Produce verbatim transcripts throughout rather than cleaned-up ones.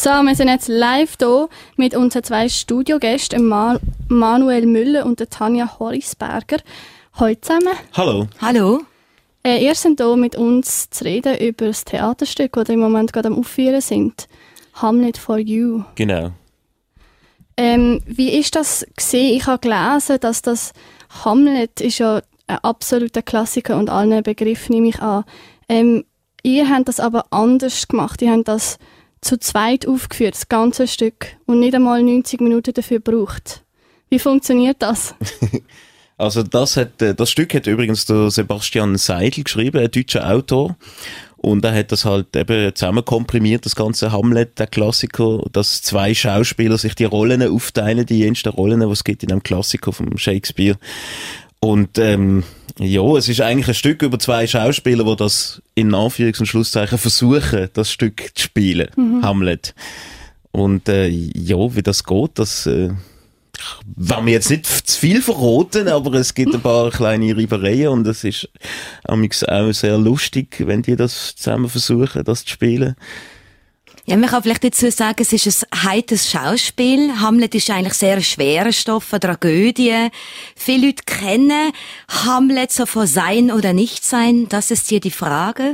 So, wir sind jetzt live hier mit unseren zwei Studiogästen, Ma- Manuel Müller und der Tanja Horisberger. Hallo zusammen. Hallo. Hallo. Äh, ihr seid hier mit uns zu reden über das Theaterstück, das im Moment gerade am Aufführen sind. Hamlet for You. Genau. Ähm, wie ist das gesehen? Ich habe gelesen, dass das Hamlet ist ja ein absoluter Klassiker und allen Begriff nehme ich an. Ähm, ihr habt das aber anders gemacht. Ihr habt das zu zweit aufgeführt, das ganze Stück, und nicht einmal neunzig Minuten dafür gebraucht. Wie funktioniert das? Also das hat, das Stück hat übrigens der Sebastian Seidel geschrieben, ein deutscher Autor. Und er hat das halt eben zusammen komprimiert, das ganze Hamlet, der Klassiker, dass zwei Schauspieler sich die Rollen aufteilen, die jensten Rollen, die es gibt in einem Klassiker von Shakespeare. Und ähm, ja, es ist eigentlich ein Stück über zwei Schauspieler, die das in Anführungs- und Schlusszeichen versuchen, das Stück zu spielen, mhm. Hamlet. Und äh, ja, wie das geht, das äh, wollen wir jetzt nicht zu viel verraten, aber es gibt ein paar kleine Reibereien und es ist auch sehr lustig, wenn die das zusammen versuchen, das zu spielen. Ja, man kann vielleicht dazu sagen, es ist ein heites Schauspiel. Hamlet ist eigentlich sehr ein schwerer Stoff, eine Tragödie. Viele Leute kennen Hamlet so von Sein oder Nichtsein, das ist hier die Frage.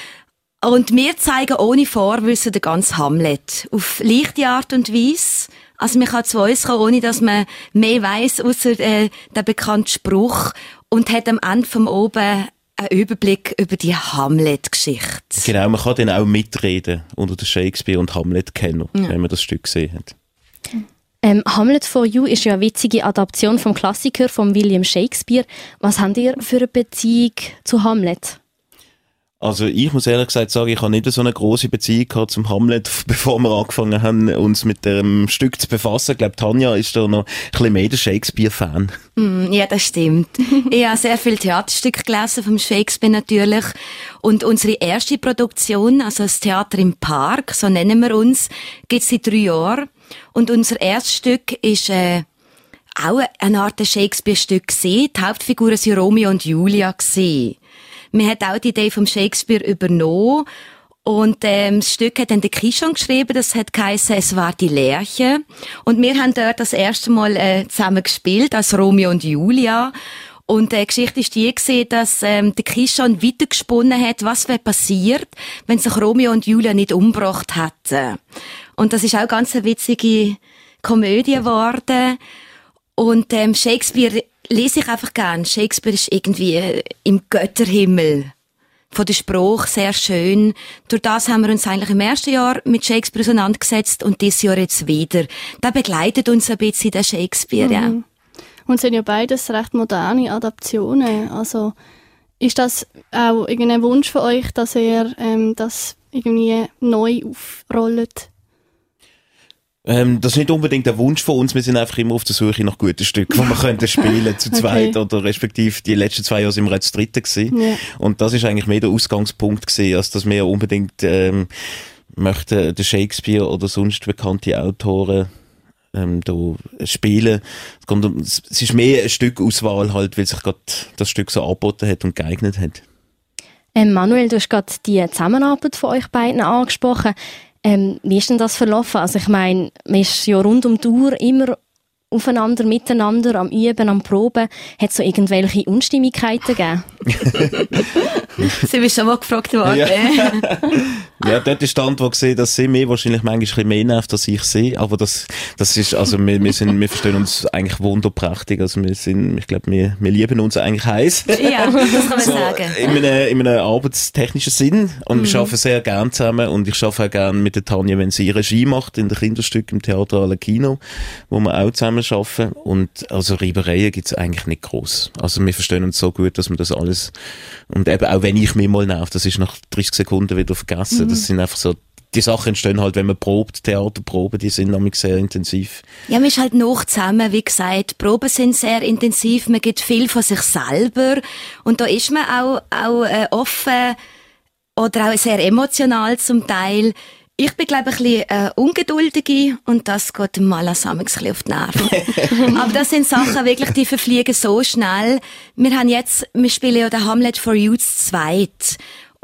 Und wir zeigen ohne Vorwissen den ganzen Hamlet. Auf leichte Art und Weise. Also man kann zu uns kommen, ohne dass man mehr weiss, ausser äh, der bekannte Spruch, und hat am Ende vom Oben einen Überblick über die Hamlet-Geschichte. Genau, man kann dann auch mitreden unter den Shakespeare- und Hamlet-Kenner, ja, wenn man das Stück gesehen hat. Ähm, Hamlet for You ist ja eine witzige Adaption vom Klassiker von William Shakespeare. Was habt ihr für eine Beziehung zu Hamlet? Also ich muss ehrlich gesagt sagen, ich habe nicht so eine grosse Beziehung gehabt zum Hamlet, bevor wir angefangen haben, uns mit dem Stück zu befassen. Ich glaube, Tanja ist da noch ein bisschen mehr der Shakespeare-Fan. Mm, ja, das stimmt. Ich habe sehr viele Theaterstücke gelesen, vom Shakespeare natürlich. Und unsere erste Produktion, also das Theater im Park, so nennen wir uns, gibt es seit drei Jahren. Und unser erstes Stück ist äh, auch eine Art Shakespeare-Stück gewesen. Die Hauptfiguren waren Romeo und Julia gewesen. Man hat auch die Idee vom Shakespeare übernommen. Und ähm, das Stück hat dann der Kishon geschrieben, das hat geheissen, es war die Lerche. Und wir haben dort das erste Mal äh, zusammen gespielt, als Romeo und Julia. Und äh, die Geschichte ist die gewesen, dass ähm, der Kishon weitergesponnen hat, was wäre passiert, wenn sich Romeo und Julia nicht umgebracht hätten. Und das ist auch ganz eine witzige Komödie geworden. Und ähm, Shakespeare lese ich einfach gern. Shakespeare ist irgendwie äh, im Götterhimmel. Von der Spruch sehr schön. Durch das haben wir uns eigentlich im ersten Jahr mit Shakespeare auseinandergesetzt und dieses Jahr jetzt wieder. Da begleitet uns ein bisschen der Shakespeare, mhm. ja. Und es sind ja beides recht moderne Adaptionen. Also ist das auch irgendein Wunsch von euch, dass ihr ähm, das irgendwie neu aufrollt? Ähm, das ist nicht unbedingt der Wunsch von uns, wir sind einfach immer auf der Suche nach guten Stücken, die wir könnten spielen zu zweit, okay. Oder respektive die letzten zwei Jahre sind wir jetzt zu dritte gewesen. Ja. Und das ist eigentlich mehr der Ausgangspunkt gewesen, als dass wir unbedingt ähm, möchten den Shakespeare oder sonst bekannte Autoren ähm, da spielen. Es, kommt, es ist mehr eine Stückauswahl halt, weil sich gerade das Stück so angeboten hat und geeignet hat. Ähm, Manuel, du hast gerade die Zusammenarbeit von euch beiden angesprochen. Ähm, wie ist denn das verlaufen? Also ich meine, man ist ja rund um die Uhr immer aufeinander, miteinander, am Üben, am Proben. Hat es so irgendwelche Unstimmigkeiten gegeben? Sie bist schon mal gefragt worden. Ja, ja, dort ist die Antwort gesehen, dass sie mir wahrscheinlich manchmal ein bisschen mehr nervt, als ich sehe. Aber das, das ist, also wir, wir sind, wir verstehen uns eigentlich wunderprächtig. Also wir sind, ich glaube, wir, wir lieben uns eigentlich heiß. Ja, das kann man so, sagen. In einem, in einem arbeitstechnischen Sinn. Und mhm. wir arbeiten sehr gern zusammen. Und ich arbeite auch gern mit der Tanja, wenn sie Regie macht, in den Kinderstücken im Theater Alecchino, wo wir auch zusammen arbeiten. Und also Reibereien gibt es eigentlich nicht gross. Also wir verstehen uns so gut, dass wir das alles, und eben auch wenn ich mich mal nerv, das ist nach dreißig Sekunden wieder vergessen. Mhm. Das sind einfach so, die Sachen entstehen halt, wenn man probt, Theaterproben, die sind nämlich sehr intensiv. Ja, man ist halt noch zusammen, wie gesagt. Die Proben sind sehr intensiv, man gibt viel von sich selber. Und da ist man auch, auch äh, offen oder auch sehr emotional zum Teil. Ich bin, glaube ich, ein bisschen äh, ungeduldige und das geht dem Malas ein bisschen auf die Nerven. Aber das sind Sachen, wirklich, die verfliegen so schnell. Wir haben jetzt, wir spielen ja den Hamlet for You zu zweit.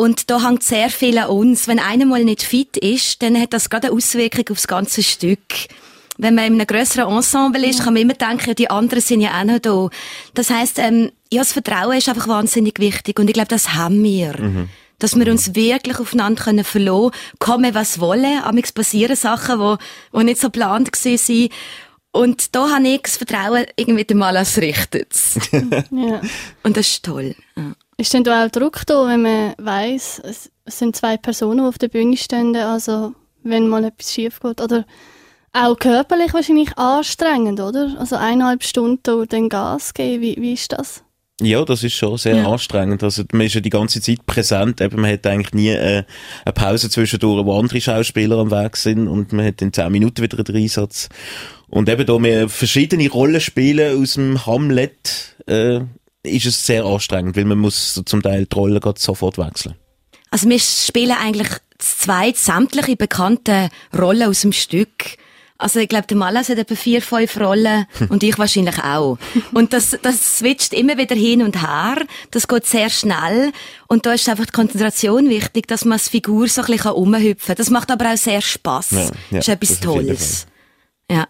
Und da hängt sehr viel an uns. Wenn einer mal nicht fit ist, dann hat das gerade eine Auswirkung auf das ganze Stück. Wenn man in einem grösseren Ensemble ist, kann man immer denken, die anderen sind ja auch noch da. Das heisst, ähm, ja, das Vertrauen ist einfach wahnsinnig wichtig. Und ich glaube, das haben wir. Mhm. Dass wir uns wirklich aufeinander können verlassen können, kommen was wollen. Amigs passieren Sachen, die, die nicht so geplant waren. Und da habe ich das Vertrauen, irgendwie dem Malas richtet. Ja. Und das ist toll. Ja. Ist denn da auch Druck da, wenn man weiss, es sind zwei Personen, die auf der Bühne stehen, also wenn mal etwas schief geht? Oder auch körperlich wahrscheinlich anstrengend, oder? Also eineinhalb Stunden dann Gas geben, wie, wie ist das? Ja, das ist schon sehr ja. anstrengend. Also man ist ja die ganze Zeit präsent. Eben, man hat eigentlich nie äh, eine Pause zwischendurch, wo andere Schauspieler am Weg sind und man hat in zehn Minuten wieder einen Einsatz. Und eben da wir verschiedene Rollen spielen aus dem Hamlet, äh, ist es sehr anstrengend, weil man muss zum Teil die Rollen gerade sofort wechseln. Also wir spielen eigentlich zwei sämtliche bekannte Rollen aus dem Stück. Also ich glaube, der Malas hat etwa vier, fünf Rollen und ich wahrscheinlich auch. Und das, das switcht immer wieder hin und her. Das geht sehr schnell. Und da ist einfach die Konzentration wichtig, dass man als Figur so ein bisschen rumhüpfen kann. Das macht aber auch sehr Spass. Ja, ja, das ist etwas das Tolles. Ja.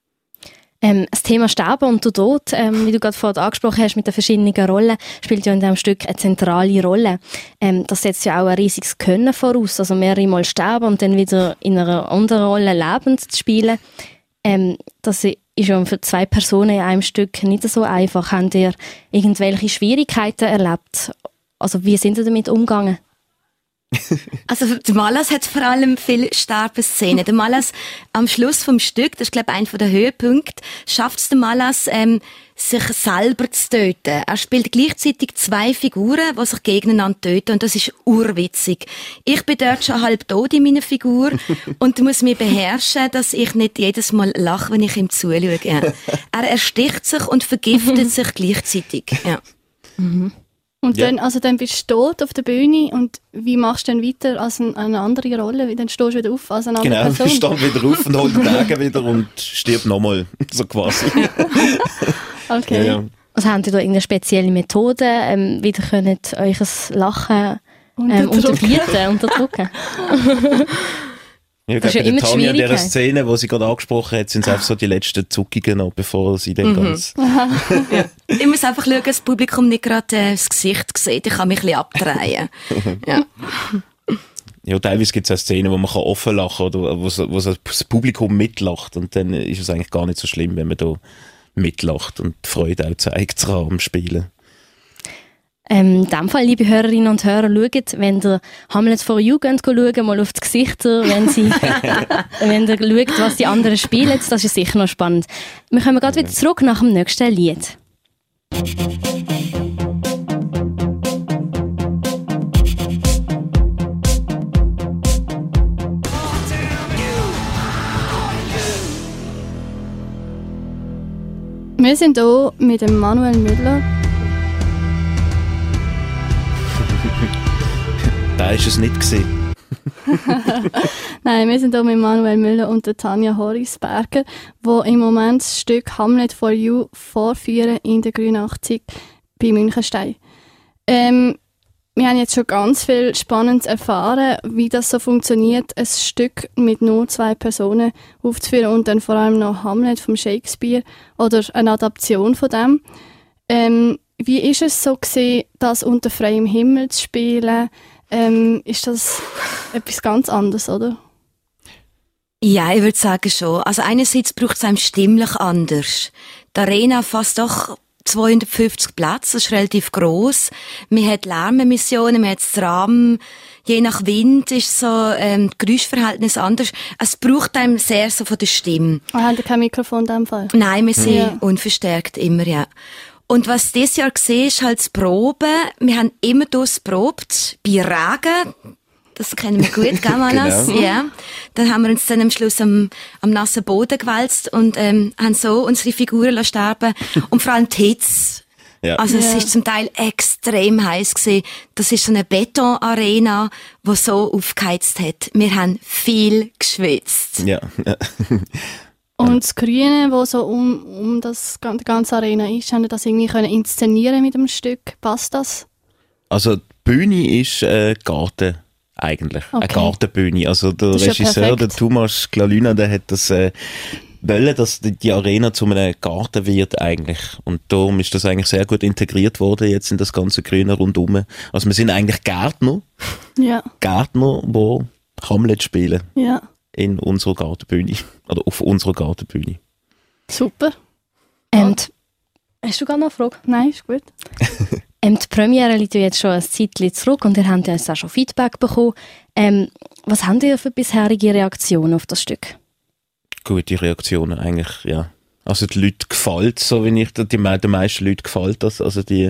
Ähm, das Thema Sterben und der Tod, ähm, wie du gerade vorhin angesprochen hast, mit den verschiedenen Rollen, spielt ja in diesem Stück eine zentrale Rolle. Ähm, das setzt ja auch ein riesiges Können voraus, also mehrere Mal sterben und dann wieder in einer anderen Rolle lebend zu spielen. Ähm, das ist ja für zwei Personen in einem Stück nicht so einfach. Habt ihr irgendwelche Schwierigkeiten erlebt? Also wie sind ihr damit umgegangen? Also der Malas hat vor allem viele Sterbenszenen. Der Malas am Schluss vom Stück, das ist glaube ich einer der Höhepunkte, schafft es der Malas, ähm, sich selber zu töten. Er spielt gleichzeitig zwei Figuren, die sich gegeneinander töten und das ist urwitzig. Ich bin dort schon halb tot in meiner Figur und muss mich beherrschen, dass ich nicht jedes Mal lache, wenn ich ihm zuschaue. Ja. Er ersticht sich und vergiftet sich gleichzeitig. Ja. Mhm. Und ja. dann, also dann bist du tot auf der Bühne und wie machst du dann weiter als eine, eine andere Rolle? Dann stehst du wieder auf als eine andere genau, Person. Genau, stehst wieder auf und holt den Degen wieder und stirbt nochmal, so quasi. Okay. Ja, ja. Also habt ihr da irgendeine spezielle Methode, ähm, wie ihr könnt euch das Lachen ähm, unterbieten, unterdrücken? Ja, ich glaube, bei Tanja in dieser Szene, die sie gerade angesprochen hat, sind es einfach so die letzten Zuckungen noch, bevor sie dann mhm. ganz... ja. Ich muss einfach schauen, dass das Publikum nicht gerade äh, das Gesicht sieht. Ich kann mich ein bisschen abdrehen. ja. Ja, teilweise gibt es auch Szenen, wo man offen lachen kann oder wo, wo das Publikum mitlacht und dann ist es eigentlich gar nicht so schlimm, wenn man da mitlacht und die Freude auch zeigt am Spielen. Ähm, in diesem Fall, liebe Hörerinnen und Hörer, schaut, wenn ihr Hamlet for You geht, schaut mal auf die Gesichter, wenn, sie, wenn ihr schaut, was die anderen spielen, das ist sicher noch spannend. Wir kommen gerade wieder zurück nach dem nächsten Lied. Wir sind hier mit dem Manuel Müller. Da ist es nicht gewesen. Nein, wir sind hier mit Manuel Müller und der Tanja Horisberger, die im Moment das Stück Hamlet for You vorführen in der Grünachtzig bei Münchenstein. Ähm, wir haben jetzt schon ganz viel Spannendes erfahren, wie das so funktioniert, ein Stück mit nur zwei Personen aufzuführen und dann vor allem noch Hamlet vom Shakespeare oder eine Adaption von dem. Ähm, wie ist es so gewesen, das unter freiem Himmel zu spielen? Ähm, ist das etwas ganz anderes, oder? Ja, ich würde sagen schon. Also einerseits braucht es einem stimmlich anders. Die Arena fasst doch zweihundertfünfzig Plätze, das ist relativ gross. Man hat Lärmemissionen, man hat das Rahmen. Je nach Wind ist so ähm, das Geräuschverhältnis anders. Es braucht einem sehr so von der Stimme. Ah, haben Sie kein Mikrofon in diesem Fall? Nein, wir sind ja. unverstärkt immer, ja. Und was dieses Jahr gesehen ist, halt das Proben. Wir haben immer das probt, bei Regen. Das kennen wir gut, gell, Manas? Genau. Ja. Dann haben wir uns dann am Schluss am, am nassen Boden gewälzt und ähm, haben so unsere Figuren sterben und vor allem die Hitze. Ja. Also es ja. ist zum Teil extrem heiß gewesen. Das ist so eine Betonarena, die so aufgeheizt hat. Wir haben viel geschwitzt. Ja. Und das Grüne, das so um, um das, die ganze Arena ist, haben Sie das irgendwie können inszenieren mit dem Stück? Passt das? Also die Bühne ist äh, Garten eigentlich, okay. Eine Gartenbühne. Also der Regisseur, ja der Thomas Glaluna, der hat das äh, wollen, dass die Arena zu einem Garten wird eigentlich. Und darum ist das eigentlich sehr gut integriert worden jetzt in das ganze Grüne rundum. Also wir sind eigentlich Gärtner. Ja. Gärtner, die Hamlet spielen. Ja. In unserer Gartenbühne. Oder auf unserer Gartenbühne. Super. Und hast du gar noch eine Frage? Nein, ist gut. ähm, die Premiere liegt ja jetzt schon ein Zeitchen zurück und ihr habt ja jetzt auch schon Feedback bekommen. Ähm, was habt ihr für bisherige Reaktionen auf das Stück? Gute Reaktionen eigentlich, ja. Also die Leute gefällt so wie ich, die, den meisten Leuten gefällt das. Also die,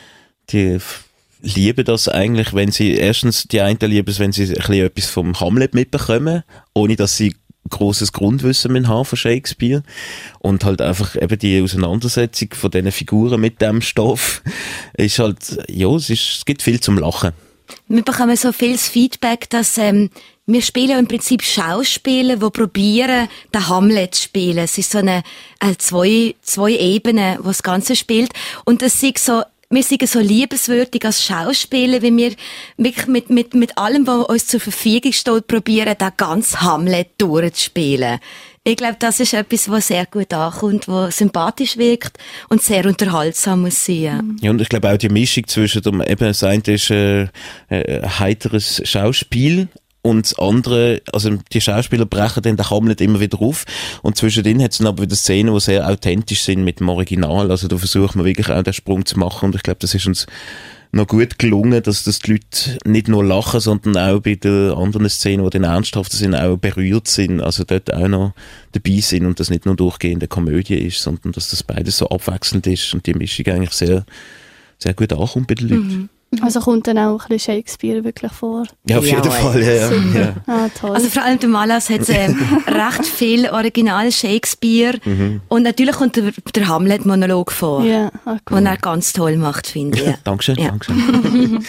die lieben das eigentlich, wenn sie, erstens die einen lieben es, wenn sie ein bisschen etwas vom Hamlet mitbekommen, ohne dass sie grosses Grundwissen mit haben von Shakespeare. Und halt einfach eben die Auseinandersetzung von diesen Figuren mit dem Stoff ist halt, ja, es, ist, es gibt viel zum Lachen. Wir bekommen so viel Feedback, dass ähm, wir spielen im Prinzip Schauspieler, die probieren, den Hamlet zu spielen. Es ist so eine, eine zwei, zwei Ebenen, wo das Ganze spielt. Und das ist so, wir sind so liebenswürdig als Schauspieler, wie wir wirklich mit, mit, mit allem, was uns zur Verfügung steht, probieren, den ganzen Hamlet durchzuspielen. Ich glaube, das ist etwas, was sehr gut ankommt, was sympathisch wirkt und sehr unterhaltsam muss sein. Ja, und ich glaube auch die Mischung zwischen dem, eben, das eine ist äh, ein heiteres Schauspiel und das andere, also die Schauspieler brechen dann den Hamlet immer wieder auf und zwischendrin hat es dann aber wieder Szenen, die sehr authentisch sind mit dem Original, also da versucht man wirklich auch den Sprung zu machen und ich glaube, das ist uns noch gut gelungen, dass das die Leute nicht nur lachen, sondern auch bei den anderen Szenen, die dann ernsthafter sind, auch berührt sind, also dort auch noch dabei sind und das nicht nur durchgehende Komödie ist, sondern dass das beides so abwechselnd ist und die Mischung eigentlich sehr, sehr gut ankommt bei den Leuten. Mhm. Also kommt dann auch ein bisschen Shakespeare wirklich vor? Ja, auf jeden ja, Fall, ja, ja. ja. Ah, toll. Also vor allem der Malas hat äh, recht viel Original Shakespeare mhm. und natürlich kommt der, der Hamlet-Monolog vor, ja, ah, cool. den er ganz toll macht, finde ich. Dankeschön, ja. Dankeschön.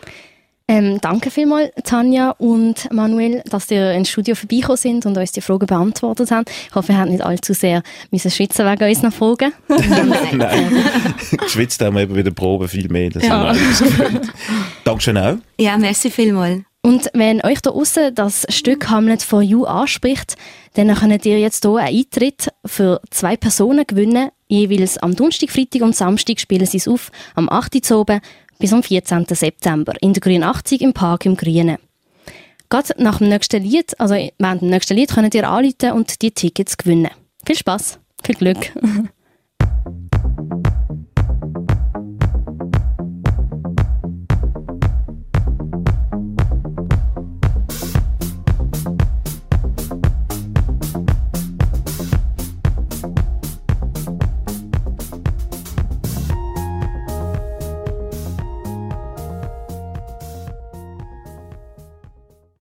Ähm, danke vielmals, Tanja und Manuel, dass ihr ins Studio vorbeigekommen sind und uns die Fragen beantwortet habt. Ich hoffe, ihr habt nicht allzu sehr müssen schwitzen wegen unseren Fragen. Nein, Nein. geschwitzt haben wir eben bei der Probe viel mehr. Das ja. haben wir alles gewöhnt. Dankeschön auch. Ja, merci vielmals. Und wenn euch da aussen das Stück Hamlet for You anspricht, dann könnt ihr jetzt hier einen Eintritt für zwei Personen gewinnen. Jeweils am Donnerstag, Freitag und Samstag spielen sie es auf, am achten Uhr oben bis am vierzehnten September in der Grün achtzig im Park im Grünen. Gerade nach dem nächsten Lied, also während dem nächsten Lied, könnt ihr anrufen und die Tickets gewinnen. Viel Spass, viel Glück!